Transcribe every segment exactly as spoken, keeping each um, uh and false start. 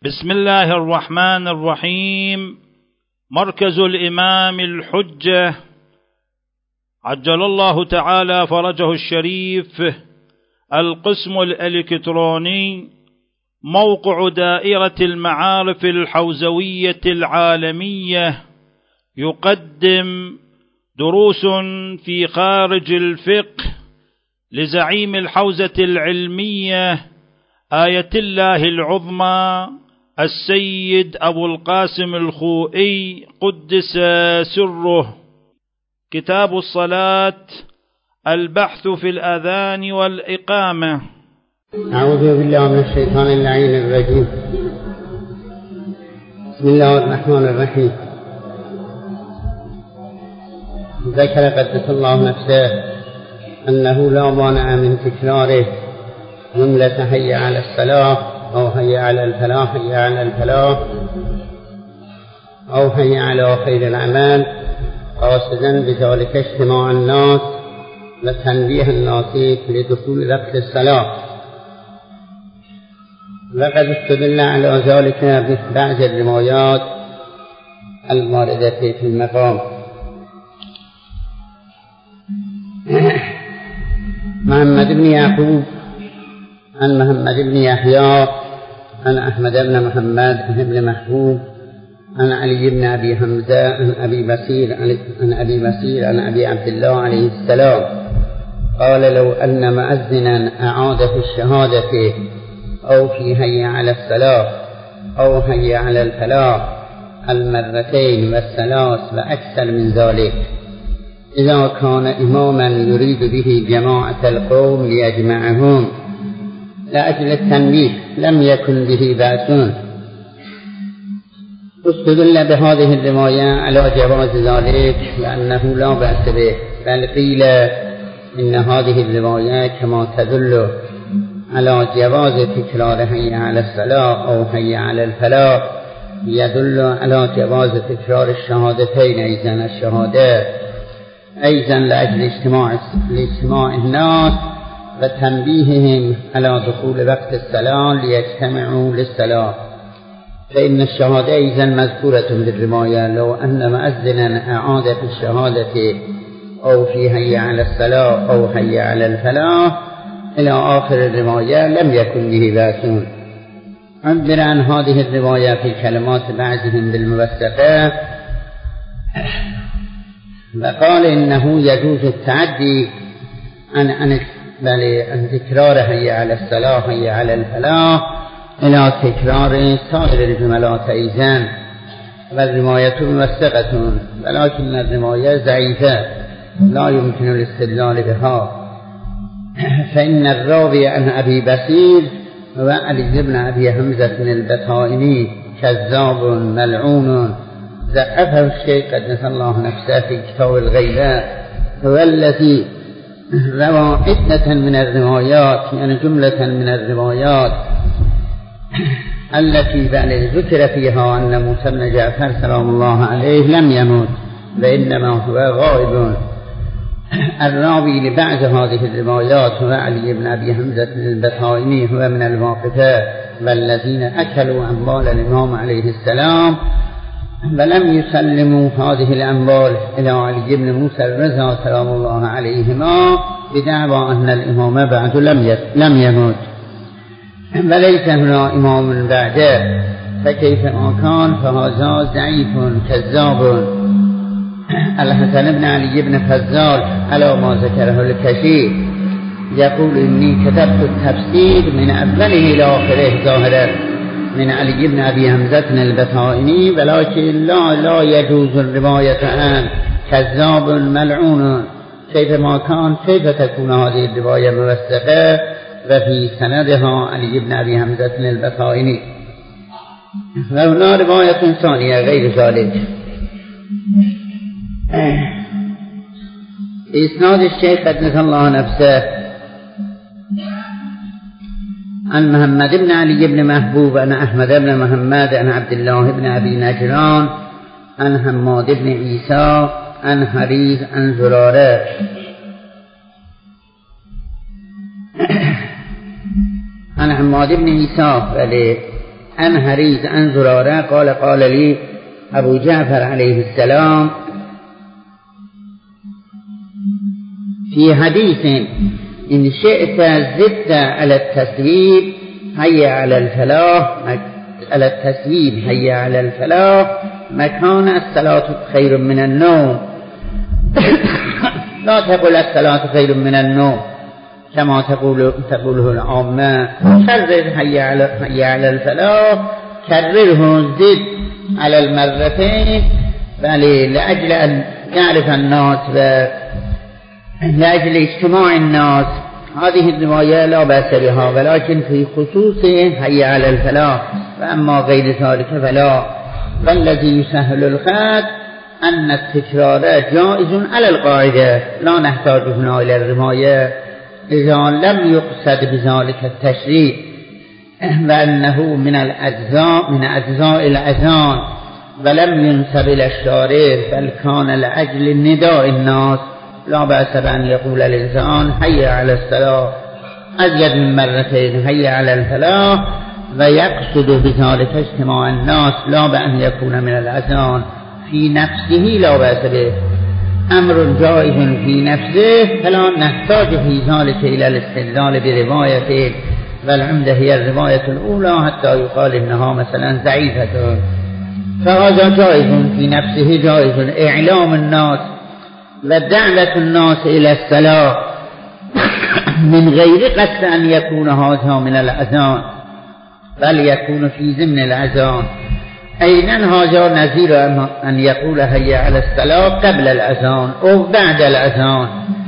بسم الله الرحمن الرحيم. مركز الإمام الحجة عجل الله تعالى فرجه الشريف، القسم الإلكتروني، موقع دائرة المعارف الحوزوية العالمية، يقدم دروس في خارج الفقه لزعيم الحوزة العلمية آية الله العظمى السيد أبو القاسم الخوئي قدس سره. كتاب الصلاة، البحث في الأذان والإقامة. أعوذ بالله من الشيطان اللعين الرجيم. بسم الله الرحمن الرحيم. ذكر قدس الله نفسه أنه لا مانع من تكراره جملة هيا على الصلاة أو هيا على الفلاح، هيا على الفلاح أو هيا على خير العمل، قاصدا بذلك اجتماع الناس وتنبيه الناس لدخول وقت الصلاة. وقد استدل على ذلك ببعض الروايات الواردة في المقام. محمد بن يعقوب عن محمد بن يحيى عن أحمد بن محمد بن محبوب عن علي بن أبي حمزة عن أبي بصير عن أبي بصير عن أبي عبد الله عليه السلام قال: لو أن مؤذنا أعاد في الشهادة أو في هيا على الصلاة أو هيا على الفلاح المرتين والثلاث وأكثر من ذلك، إذا كان إماما يريد به جماعة القوم ليجمعهم لأجل التنبيه لم يكن به بأس. استدل بهذه الرواية على جواز ذلك لأنه لا بأس به، بل قيل إن هذه الرواية كما تدل على جواز تكرار هيا على الصلاة أو هيا على الفلاح يدل على جواز تكرار الشهادتين أيضا الشهادات أيضا لأجل اجتماع لاجتماع الناس وتنبيههم على دخول وقت الصلاة ليجتمعوا للصلاة. فإن الشهادة أيضا مذكورة بالرواية: لو أن مؤذنا أعاد في الشهادة أو في هيا على الصلاة أو هيا على الفلاح إلى آخر الرواية لم يكن به بأس. عبر عن هذه الرواية في كلمات بعضهم بالموثقة وقال إنه يجوز التعدي عن عن بل أن تكرار هيا على الصلاة هيا على الفلاح إلى تكرار سائر الجملات أيضا، والرواية موثقة ولكن الرواية ضعيفة لا يمكن الاستدلال بها. فإن الراوي عن أبي بصير هو علي بن أبي حمزة البطائني كذاب ملعون، ضعفه الشيخ قدس الله نفسه في كتاب الغيبة، هو الذي روى عدة من الروايات، يعني جملة من الروايات التي بل ذكر فيها أن موسى بن جعفر سلام الله عليه لم يمت وإنما هو غائب. الراوي لبعض هذه الروايات هو علي بن أبي حمزة البطائني، هو من الواقفة والذين أكلوا أموال الإمام عليه السلام ولم يسلموا هذه الأموال إلى علي بن موسى الرضا سلام الله عليهما بدعوى أن الإمام بعد لم يمت وليس هنا إمام بعده، فكيف ما كان فهذا ضعيف كذاب. الحسن بن علي بن فضال على ما ذكره الكشي يقول: إني كتبت التفسير من أوله إلى آخره ظاهرا من علي بن أبي حمزة البطائني، ولكن لا لا يجوز الرواية عن كذاب ملعون. كيف ما كان كيف تكون هذه الرواية موثقة وفي سندها علي بن أبي حمزة البطائني؟ وهنا رواية ثانية غير ذلك. إسناد الشيخ قدس الله نفسه عن محمد بن علي بن محبوب عن أحمد بن محمد عن عبد الله بن أبي نجران عن حماد بن عيسى عن حريث عن زرارة عن حماد بن عيسى ولی عن حريز عن زرارة قال قال لي أبو جعفر عليه السلام في حديث إن شئت زدت على التسويب هيا على الفلاح على التسويب هيا على الفلاح مكان الصلاة خير من النوم لا تقول الصلاة خير من النوم كما تقول تقوله العامة كرر هيا على هيا على الفلاح كرره زد على المرتين بل لأجل أن يعرف الناس و لأجل اجتماع الناس هذه الرواية لا بأس بها ولكن في خصوص هيا على الفلاح وأما غير ذلك فلا والذي يسهل الخط أن التكرار جائز على القاعدة لا نحتاج هنا إلى الرواية إذا لم يقصد بذلك التشريع وأنه من الأجزاء من أجزاء الأذان ولم ينسب إلى الشارع بل كان لأجل نداء الناس لا بأس بأن يقول الإنسان هيا على الصلاة أزيد من مرتين هيا على الفلاح ويقصد بذلك اجتماع الناس لا بأن يكون من الأذان في نفسه لا بأس به أمر جائز في نفسه فلا نحتاج في ذلك إلى الاستدلال برواية والعمدة هي الرواية الأولى حتى يقال إنها مثلا ضعيفة فهذا جائز في نفسه جائز إعلام الناس ودعوة الناس إلى الصلاة من غير قصد أن يكون هذا من الأذان بل يكون في ضمن الأذان أيضا هذا نظير أن يقول هيا على الصلاة قبل الأذان أو بعد الأذان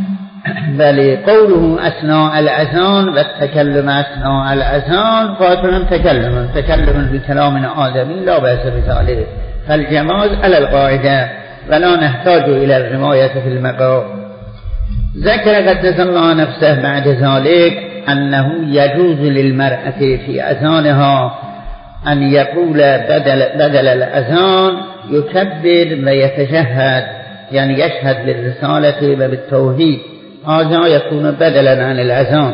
بل قوله أثناء الأذان والتكلم أثناء الأذان قاتل تكلم تكلم بكلام آدمي لا بأس بذلك فالجواز على القاعدة ولا نحتاج إلى الرواية في المقام. ذكر قدس الله نفسه بعد ذلك أنه يجوز للمرأة في أذانها أن يقول بدل, بدل الأذان يكبر ويتشهد يعني يشهد بالرسالة وبالتوحيد هذا يكون بدلا عن الأذان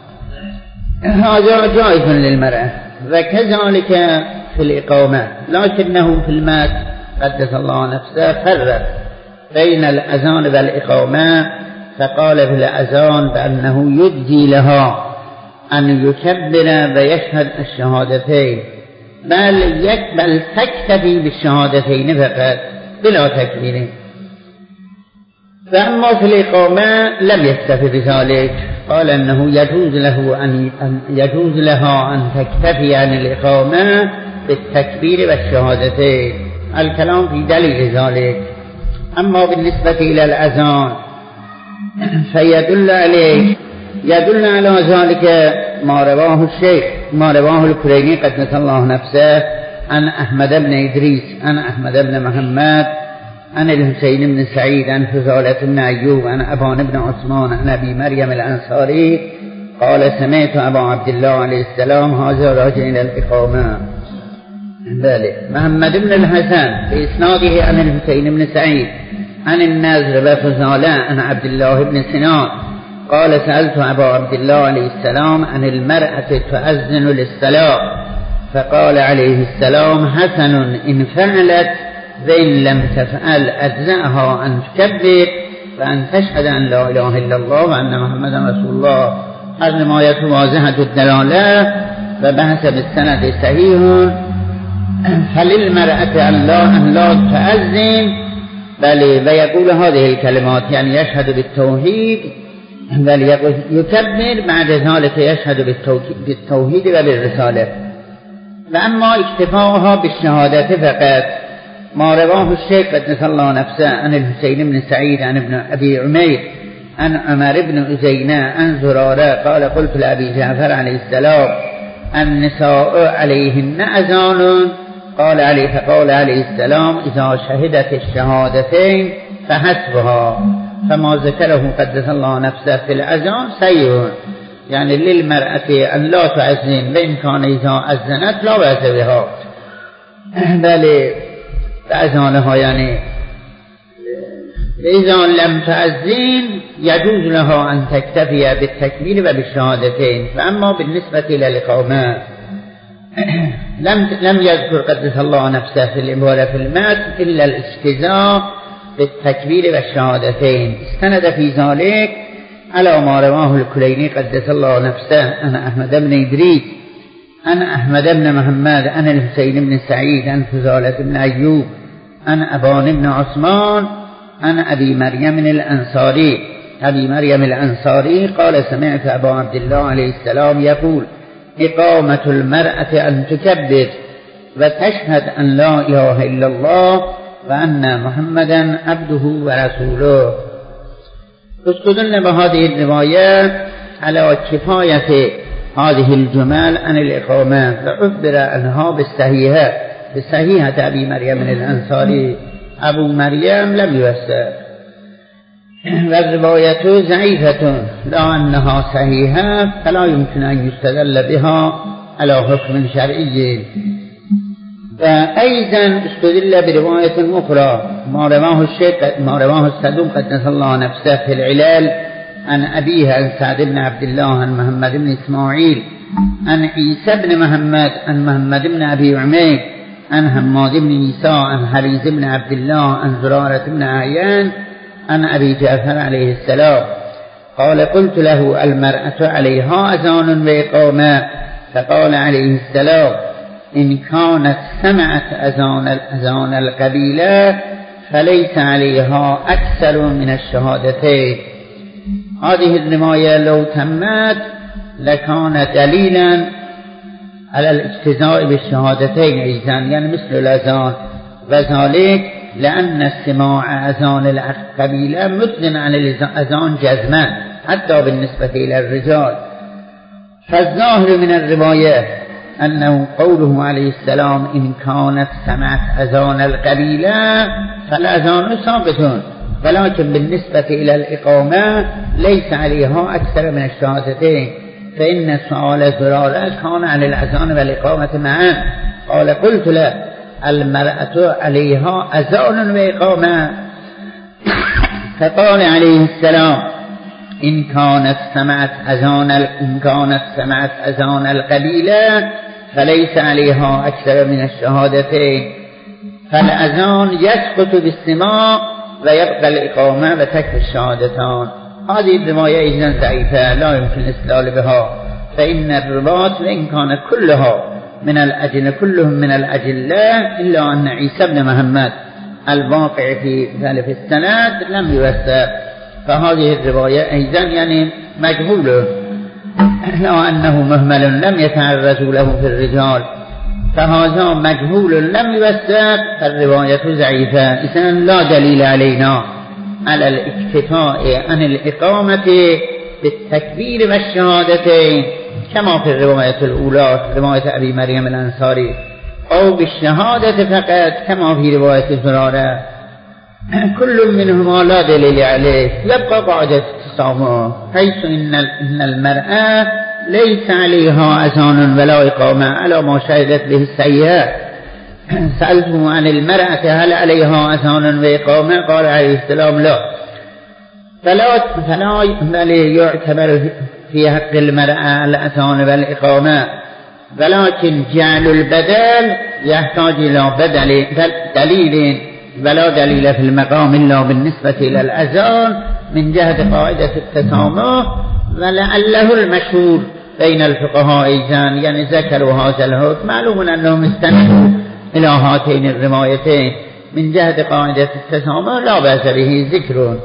هذا جائز للمرأة وكذلك في الإقامة لكنه في المات قدس الله نفسه فرق بين الأذان والإقامة فقال في الأذان بأنه يجزي لها أن يكبر ويشهد الشهادتين بل يقبل تكتفي بالشهادتين فقط بلا تكبير فأما في الإقامة لم يكتفي بذلك قال أنه يجوز له أن يجوز لها أن تكتفي عن الإقامة بالتكبير والشهادتين الكلام في دليل ذلك. أما بالنسبة إلى الأذان فيدل عليه يدل على ذلك ما رواه الشيخ ما رواه الكريني قدس الله نفسه عن أحمد بن إدريس عن أحمد بن محمد عن الحسين بن سعيد عن فضالة بن أيوب عن أبان بن عثمان عن أبي مريم الأنصاري قال سمعت أبا عبد الله عليه السلام هذا راجع إلى الإقامة ذلك محمد بن الحسن في إسناده عن الحسين بن سعيد عن النذر وفضالة عن عبد الله بن سنان قال سألت أبا عبد الله عليه السلام عن المرأة تؤذن للصلاة فقال عليه السلام حسن إن فعلت وإن لم تفعل أجزأها أن تكبر فأن تشهد أن لا إله إلا الله وأن محمدا رسول الله. الرواية واضحة الدلالة وبحث بالسند صحيح فللمرأة أن لا, أن لا تؤذن بل ويقول هذه الكلمات يعني يشهد بالتوحيد بل يكبر بعد ذلك يشهد بالتوحيد وبالرسالة. وأما اكتفاؤها بالشهادة فقط ما رواه الشيخ قدس الله نفسه عن الحسين بن سعيد عن ابن أبي عمير عن عمر بن أزينة عن زرارة قال قلت لأبي جعفر عليه السلام النساء عليهن أذان قال عليه فقال عليه السلام إذا شهدت الشهادتين فحسبها فما ذكره قدس الله نفسه في الأذان سيء يعني للمرأة أن لا تؤذن وإن كان إذا أذنت لا بأس بها بل أذانها يعني إذا لم تؤذن يجوز لها أن تكتفي بالتكبير وبالشهادتين. فأما بالنسبة إلى الإقامة لم لم يذكر قدس الله نفسه في العبارة في المتن إلا الاستهزاء بالتكبير والشهادتين. استند في ذلك على ما رواه الكليني قدس الله نفسه أنا أحمد بن إدريس أنا أحمد بن محمد أنا الحسين بن سعيد أنا فضالة بن أيوب أنا أبان بن عثمان أنا أبي مريم الأنصاري أبي مريم الأنصاري قال سمعت أبا عبد الله عليه السلام يقول إقامة المرأة أن تكبر وتشهد أن لا إله إلا الله وأن محمدا عبده ورسوله. استدل بهذه الرواية على كفاية هذه الجمل عن الإقامة وعبر عنها بالصحيحة بالصحيحة أبي مريم الأنصاري. أبو مريم لم يوثق والرواية ضعيفة لا أنها صحيحة فلا يمكن أن يستدل بها على حكم شرعي. فأيضا استدل برواية أخرى ما رواه الشيخ ما رواه الصدوق قدس الله نفسه في العلال عن أبيه عن سعد بن عبد الله عن محمد بن إسماعيل عن عيسى بن محمد عن محمد بن أبي عمير عن حماد بن عيسى عن حريز بن عبد الله عن زرارة بن عيان عن أبي جعفر عليه السلام قال قلت له المرأة عليها أذان وإقامة فقال عليه السلام إن كانت سمعت أذان الأذان القبيلة فليس عليها أكثر من الشهادتين. هذه الرواية لو تمت لكان دليلا على الاجتزاء بالشهادتين أيضا يعني مثل الأذان وذلك لأن استماع أذان القبيلة مثل عن الأذان جزما حتى بالنسبة إلى الرجال. فالظاهر من الرواية أنه قوله عليه السلام إن كانت سمعت أذان القبيلة فالأذان ثابت ولكن بالنسبة إلى الإقامة ليس عليها أكثر من الشهادتين. فإن سؤال زرارة كان عن الأذان والإقامة معا قال قلت له المرأة عليها أذان وإقامة فقال عليه السلام إن كانت سمعت أذان إن كانت سمعت أذان القبيلة فليس عليها أكثر من الشهادتين. فالأذان يسقط بالسماع ويبقى الإقامة وتكفي الشهادتان. هذه الرواية إذن ضعيفة لا يمكن الاستدلال بها. فإن الرباط وإن كان كلها من الأجل كلهم من الأجلاء إلا أن عيسى بن محمد الواقع في ذلك السند لم يوثق. فهذه الرواية أيضا يعني مجهولة لو أنه مهمل لم يتعرض له في الرجال فهذا مجهول لم يوثق فالرواية ضعيفة. إذن لا دليل علينا على الاكتفاء عن الإقامة بالتكبير والشهادتين كما في الرواية الأولى رواية أبي مريم الأنصاري أو بالشهادة فقط كما في رواية زرارة. كل منهما لا دليل عليه. يبقى قاعدة التسامح حيث إن إن المرأة ليس عليها أذان ولا إقامة على ما شهدت به السيئة. سألته عن المرأة هل عليها أذان وإقامة قال عليه السلام لا. فلا فلا يعتبر في حق المرأة الأذان والإقامة ولكن جعل البدل يحتاج إلى بدل دليل ولا دليل في المقام إلا بالنسبة إلى الأذان من جهة قاعدة التسامح ولعله المشهور بين الفقهاء أيضا يعني ذكروا هذا الحكم. معلوم أنهم استندوا إلى هاتين الروايتين من جهة قاعدة التسامح لا بأس به ذكر.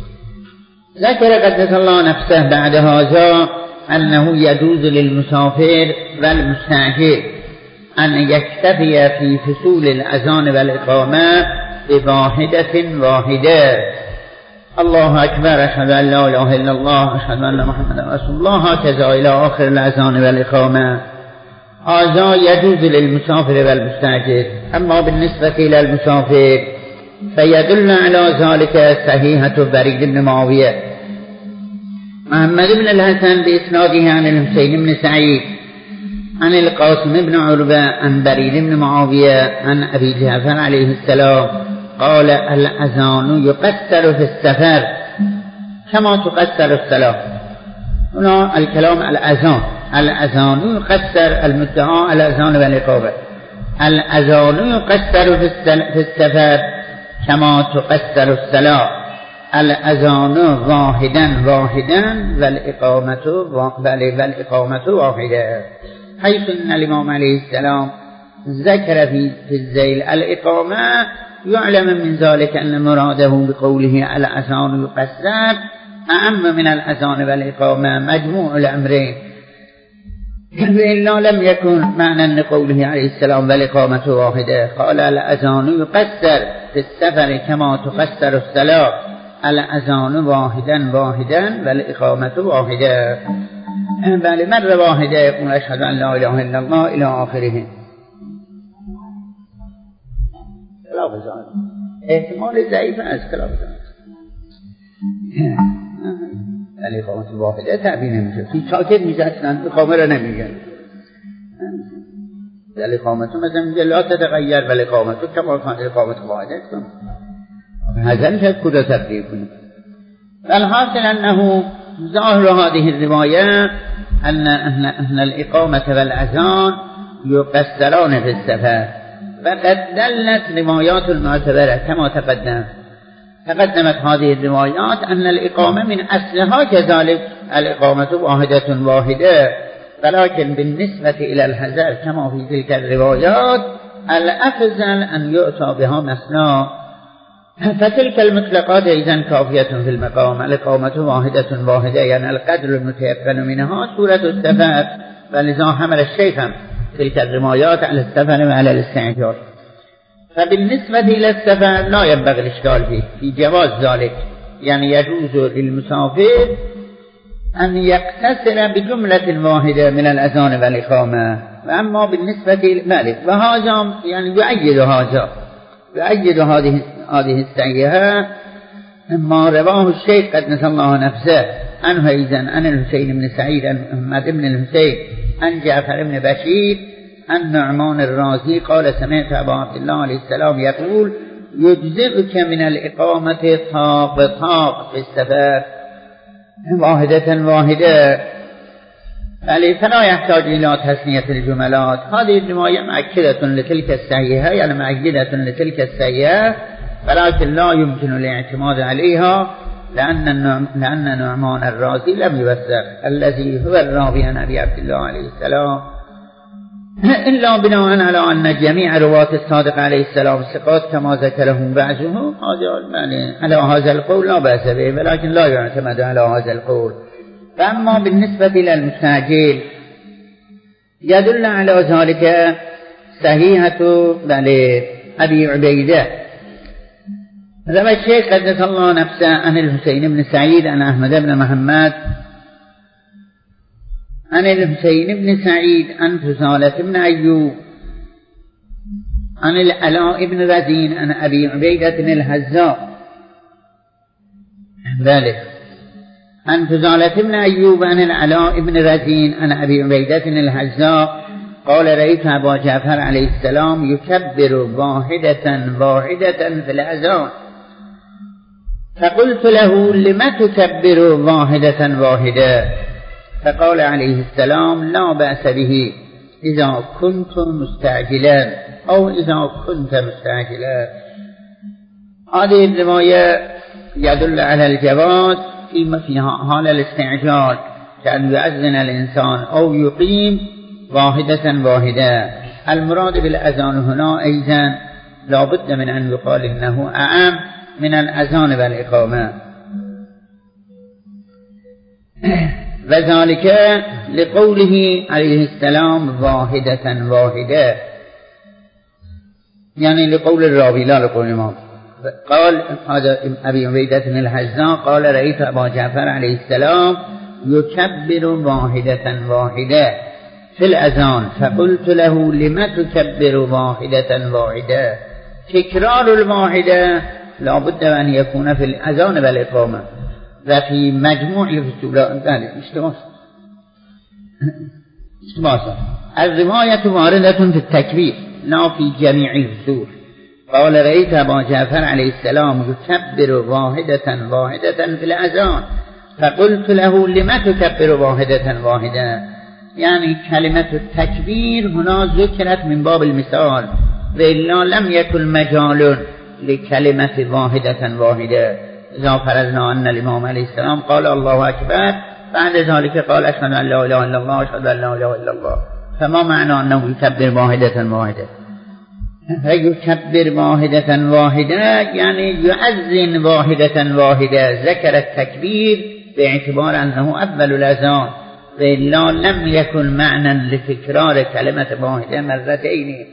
ذكر قدس الله نفسه بعد هذا أنه يجوز للمسافر والمستعجل أن يكتفي في فصول الأذان والإقامة بواحدة واحدة. الله أكبر أشهد أن لا إله إلا الله أشهد أن محمدا رسول الله هكذا إلى آخر الأذان والإقامة. هذا يجوز للمسافر والمستعجل. أما بالنسبة إلى المسافر فيدل على ذلك صحيحة بريد بن معاوية محمد بن الحسن بإسناده عن الحسين بن سعيد عن القاسم بن عربة عن بريد بن معاوية عن أبي جعفر عليه السلام قال الأذان يقصر في السفر كما تقصر الصلاة. هنا الكلام الأذان الأذان يقصر المدعى الأذان والإقامة الأذان يقصر في السفر كما تقصر الصلاة الأذان واحدا واحدا والإقامة والإقامة واحدة حيث أن الإمام عليه السلام ذكر في في الذيل الإقامة يعلم من ذلك أن مراده بقوله الأذان يقصر أعم من الأذان والإقامة مجموع الأمرين وإلا لم يكن معنى لقوله عليه السلام والإقامة واحدة قال الأذان يقصر في السفر كما تقصر الصلاة الأذان واحدا واحدا والإقامة واحدة بل مرة واحدة يقول أشهد أن لا إله إلا الله إلى آخره. خلافزان احتمال ضعیف است خلافزان الإقامة واحدة تعبیر نمیشه فی ساکت میشه اصلا اقامه را نمیگن الإقامة مثلا میگه لا تتغیر والإقامة کما کان الإقامة واحدة هذا نشد کجا تغییر کنیم. الحاصل أنه ظاهر هذه الرواية أن أن الإقامة والأذان يقصران في السفر وقد دلت روايات المعتبرة كما تقدم تقدمت هذه الروايات أن الإقامة من أصلها كذلك الإقامة واحدة واحدة ولكن بالنسبة إلى الحذر كما في تلك الروايات الأفضل أن يؤتى بها مثنى فتلك المطلقات إذن كافية في المقام الإقامة واحدة واحدة يعني القدر المتيقن منها سورة السفر ولذا حمل الشيخ تلك الروايات على السفر وعلى الاستعجال. فبالنسبة إلى السفر لا ينبغي الإشكال فيه في جواز ذلك يعني يجوز للمسافر أن يقتصر بجملة واحدة من الأذان والإقامة. وأما بالنسبة لذلك وهذا يعني يؤيد هذا يؤيد هذه هذه السيئة ما رواه الشيخ قدس الله نفسه عنه أيضا عن الحسين بن سعيد عن محمد بن الحسين عن جعفر بن بشير عن نعمان الرازي قال سمعت أبا عبد الله عليه السلام يقول يجزئك من الإقامة طاق طاق في السفر واحدة واحدة فلا يحتاج إلى تسنية الجملات. هذه الرواية مؤكدة لتلك السيئة يعني مؤكدة لتلك السيئة ولكن لا يمكن الاعتماد عليها لأن لأن نعمان الرازي لم يوثق الذي هو الراوي عن أبي عبد الله عليه السلام إلا بناء على أن جميع رواة الصادق عليه السلام ثقات كما ذكرهم بعضهم على هذا القول لا بأس به ولكن لا يعتمد على هذا القول. فأما بالنسبة إلى المستعجل يدل على ذلك صحيحة أبي عبيدة روى الشيخ قدس الله نفسه عن الحسين بن سعيد عن أحمد بن محمد عن الحسين بن سعيد عن فضالة بن أيوب عن العلاء بن رزين عن أبي عبيدة الهزاء ذلك عن فضالة بن أيوب عن العلاء بن رزين عن أبي عبيدة الهزاء قال رأيت أبا جعفر عليه السلام يكبر واحدة واحدة في الأذان فقلت له لما تكبر واحدة واحدة فقال عليه السلام لا بأس به إذا كنت مستعجلا أو إذا كنت مستعجلا. هذه الرواية يدل على الجواز في حال الاستعجال كأن يؤذن الإنسان أو يقيم واحدة واحدة. المراد بالأذان هنا أيضا لا بد من أن يقال إنه أعم من الأذان والإقامة وذلك لقوله عليه السلام واحدة واحدة يعني لقول الراوي لا لقول الإمام. قال هذا أبي عبيدة الهزاء قال رأيت أبا جعفر عليه السلام يكبر واحدة واحدة في الأذان فقلت له لما تكبر واحدة واحدة. تكرار الواحدة لا بد أن يكون في الأذان والإقامة وفي مجموع الفصول اشتباس اشتباس الرواية واردة في التكبير لا في جميع الفصول. قال رأيت أبا جعفر عليه السلام يكبر واحدة واحدة في الأذان فقلت له لما تكبر واحدة واحدة. يعني كلمة التكبير هنا ذكرت من باب المثال وإلا لم يكن مجال لكلمة واحدة واحدة. إذا فرضنا أن الإمام عليه السلام قال الله أكبر بعد ذلك قال أشهد أن لا إله إلا الله أشهد أن لا إله إلا الله، فما معنى أنه يكبر واحدة واحدة؟ يكبر واحدة واحدة يعني يؤذن واحدة واحدة. ذكر التكبير باعتبار أنه أول الأذان وإلا لم يكن معنى لتكرار كلمة واحدة مرتين.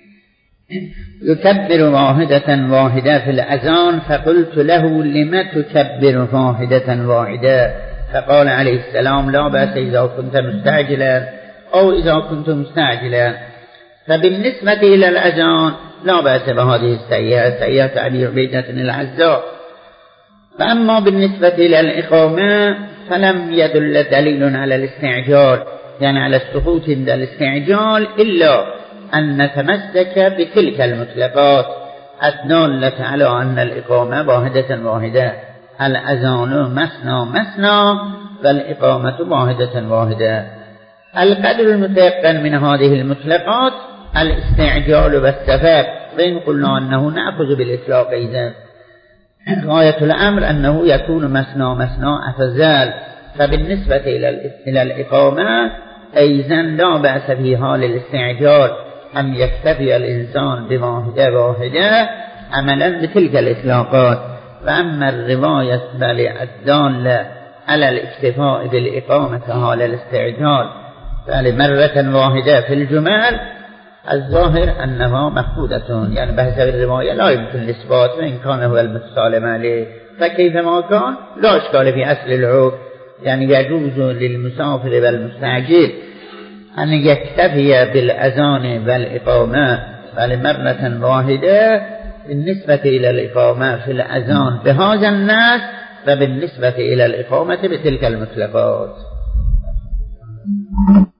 يكبر واحدة واحدة في الأذان، فقلت له لم تكبر واحدة واحدة؟ فقال عليه السلام لا بأس إذا كنت مستعجلا أو إذا كنت مستعجلا. فبالنسبة إلى الأذان لا بأس بهذه السيئة، سيئة أبي عبيدة العزاء. فأما بالنسبة إلى الإقامة فلم يدل دليل على الاستعجال، يعني على السقوط عند الاستعجال، إلا أن نتمسك بتلك المطلقات الدالة على أن الإقامة واحدة واحدة. الأذان مثنى مثنى والإقامة واحدة واحدة. القدر المتيقن من هذه المطلقات الاستعجال والسفر، وإن قلنا أنه نأخذ بالإطلاق إذن غاية الأمر أنه يكون مثنى مثنى أفضل. فبالنسبة إلى الإقامة أيضا لا بأس في حال الاستعجال أن يكتفي الإنسان بواحدة واحدة عملا بتلك الإطلاقات. وأما الرواية الدالة على الاكتفاء بالإقامة حال الاستعجال فلمرة واحدة في الجمال الظاهر أنها مفقودة، يعني بحسب الرواية لا يمكن الإثبات وإن كان هو المتسالم عليه. فكيفما كان لا إشكال في أصل الحكم، يعني يجوز للمسافر والمستعجل أن يكتفي بالأذان والإقامة فلمرة واحدة بالنسبة إلى الإقامة في الأذان بهذا الناس، فبالنسبة إلى الإقامة بتلك المطلقات.